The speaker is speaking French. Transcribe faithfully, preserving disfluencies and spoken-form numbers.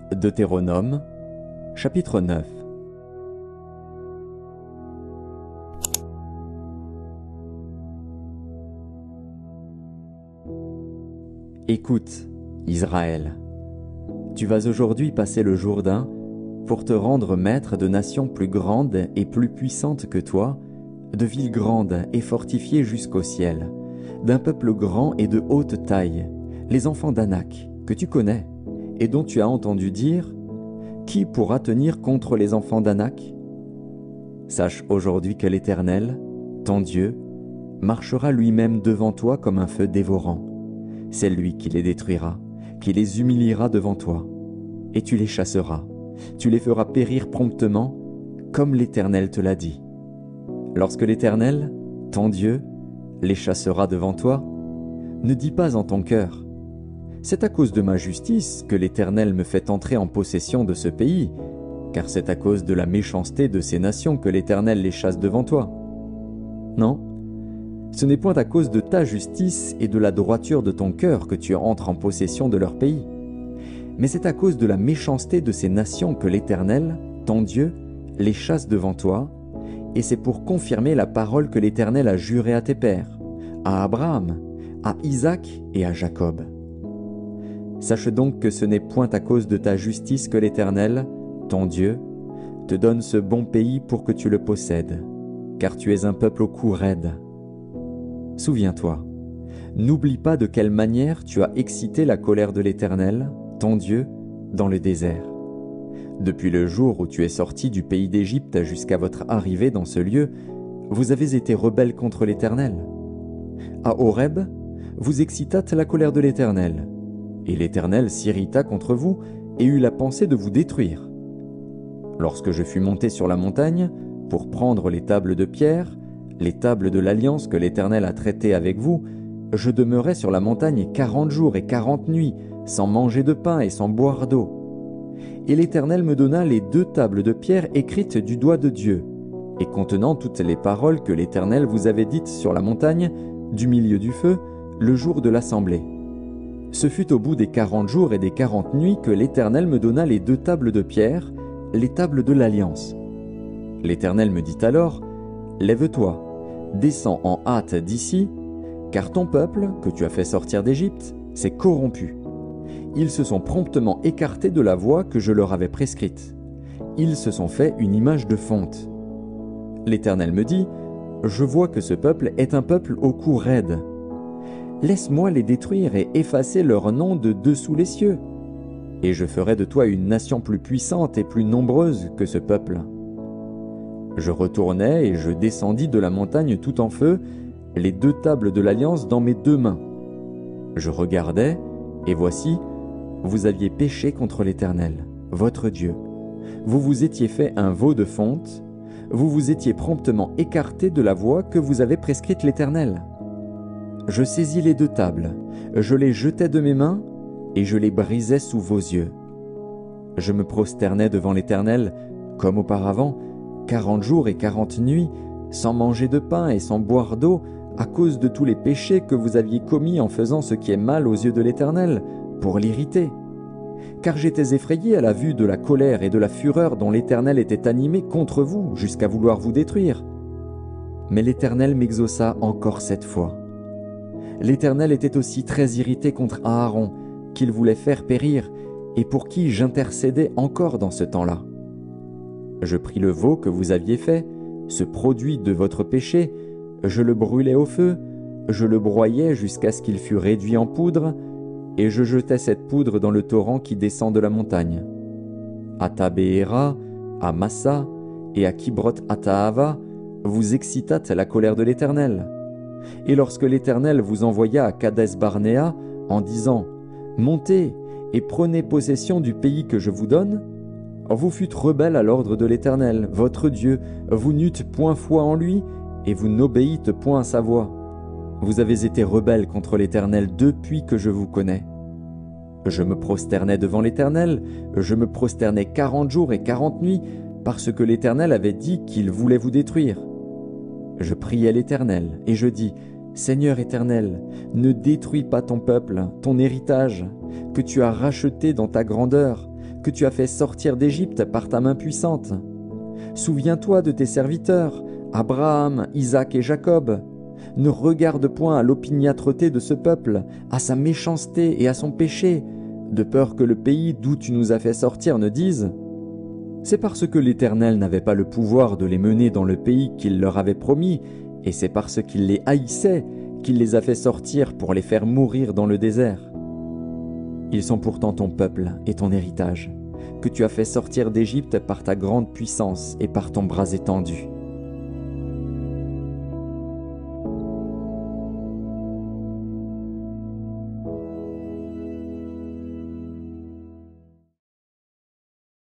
Deutéronome, chapitre neuf. Écoute, Israël, tu vas aujourd'hui passer le Jourdain pour te rendre maître de nations plus grandes et plus puissantes que toi, de villes grandes et fortifiées jusqu'au ciel, d'un peuple grand et de haute taille, les enfants d'Anak, que tu connais, et dont tu as entendu dire « Qui pourra tenir contre les enfants d'Anak ?» Sache aujourd'hui que l'Éternel, ton Dieu, marchera lui-même devant toi comme un feu dévorant. C'est lui qui les détruira, qui les humiliera devant toi, et tu les chasseras, tu les feras périr promptement, comme l'Éternel te l'a dit. Lorsque l'Éternel, ton Dieu, les chassera devant toi, ne dis pas en ton cœur « C'est à cause de ma justice que l'Éternel me fait entrer en possession de ce pays, car c'est à cause de la méchanceté de ces nations que l'Éternel les chasse devant toi. » Non, ce n'est point à cause de ta justice et de la droiture de ton cœur que tu entres en possession de leur pays, mais c'est à cause de la méchanceté de ces nations que l'Éternel, ton Dieu, les chasse devant toi, et c'est pour confirmer la parole que l'Éternel a jurée à tes pères, à Abraham, à Isaac et à Jacob. Sache donc que ce n'est point à cause de ta justice que l'Éternel, ton Dieu, te donne ce bon pays pour que tu le possèdes, car tu es un peuple au cou raide. Souviens-toi, n'oublie pas de quelle manière tu as excité la colère de l'Éternel, ton Dieu, dans le désert. Depuis le jour où tu es sorti du pays d'Égypte jusqu'à votre arrivée dans ce lieu, vous avez été rebelles contre l'Éternel. À Horeb, vous excitâtes la colère de l'Éternel, et l'Éternel s'irrita contre vous et eut la pensée de vous détruire. Lorsque je fus monté sur la montagne pour prendre les tables de pierre, les tables de l'alliance que l'Éternel a traitées avec vous, je demeurai sur la montagne quarante jours et quarante nuits, sans manger de pain et sans boire d'eau. Et l'Éternel me donna les deux tables de pierre écrites du doigt de Dieu, et contenant toutes les paroles que l'Éternel vous avait dites sur la montagne, du milieu du feu, le jour de l'assemblée. Ce fut au bout des quarante jours et des quarante nuits que l'Éternel me donna les deux tables de pierre, les tables de l'Alliance. L'Éternel me dit alors, « Lève-toi, descends en hâte d'ici, car ton peuple, que tu as fait sortir d'Égypte, s'est corrompu. Ils se sont promptement écartés de la voie que je leur avais prescrite. Ils se sont fait une image de fonte. » L'Éternel me dit, « Je vois que ce peuple est un peuple au cou raide. Laisse-moi les détruire et effacer leur nom de dessous les cieux, et je ferai de toi une nation plus puissante et plus nombreuse que ce peuple. » Je retournai et je descendis de la montagne tout en feu, les deux tables de l'Alliance dans mes deux mains. Je regardai, et voici, vous aviez péché contre l'Éternel, votre Dieu. Vous vous étiez fait un veau de fonte, vous vous étiez promptement écarté de la voie que vous avait prescrite l'Éternel. Je saisis les deux tables, je les jetai de mes mains, et je les brisai sous vos yeux. Je me prosternai devant l'Éternel, comme auparavant, quarante jours et quarante nuits, sans manger de pain et sans boire d'eau, à cause de tous les péchés que vous aviez commis en faisant ce qui est mal aux yeux de l'Éternel, pour l'irriter. Car j'étais effrayé à la vue de la colère et de la fureur dont l'Éternel était animé contre vous, jusqu'à vouloir vous détruire. Mais l'Éternel m'exauça encore cette fois. L'Éternel était aussi très irrité contre Aaron, qu'il voulait faire périr, et pour qui j'intercédais encore dans ce temps-là. Je pris le veau que vous aviez fait, ce produit de votre péché, je le brûlai au feu, je le broyai jusqu'à ce qu'il fût réduit en poudre, et je jetai cette poudre dans le torrent qui descend de la montagne. À Tabéhéra, à Massa et à Kibroth-Hattaava, vous excitâtes la colère de l'Éternel. Et lorsque l'Éternel vous envoya à Kadès-Barnéa en disant « Montez et prenez possession du pays que je vous donne », vous fûtes rebelles à l'ordre de l'Éternel, votre Dieu, vous n'eûtes point foi en lui, et vous n'obéîtes point à sa voix. Vous avez été rebelles contre l'Éternel depuis que je vous connais. Je me prosternais devant l'Éternel, je me prosternais quarante jours et quarante nuits, parce que l'Éternel avait dit qu'il voulait vous détruire. Je priai l'Éternel, et je dis, « Seigneur Éternel, ne détruis pas ton peuple, ton héritage, que tu as racheté dans ta grandeur, que tu as fait sortir d'Égypte par ta main puissante. Souviens-toi de tes serviteurs, Abraham, Isaac et Jacob. Ne regarde point à l'opiniâtreté de ce peuple, à sa méchanceté et à son péché, de peur que le pays d'où tu nous as fait sortir ne dise « C'est parce que l'Éternel n'avait pas le pouvoir de les mener dans le pays qu'il leur avait promis, et c'est parce qu'il les haïssait qu'il les a fait sortir pour les faire mourir dans le désert. Ils sont pourtant ton peuple et ton héritage, que tu as fait sortir d'Égypte par ta grande puissance et par ton bras étendu.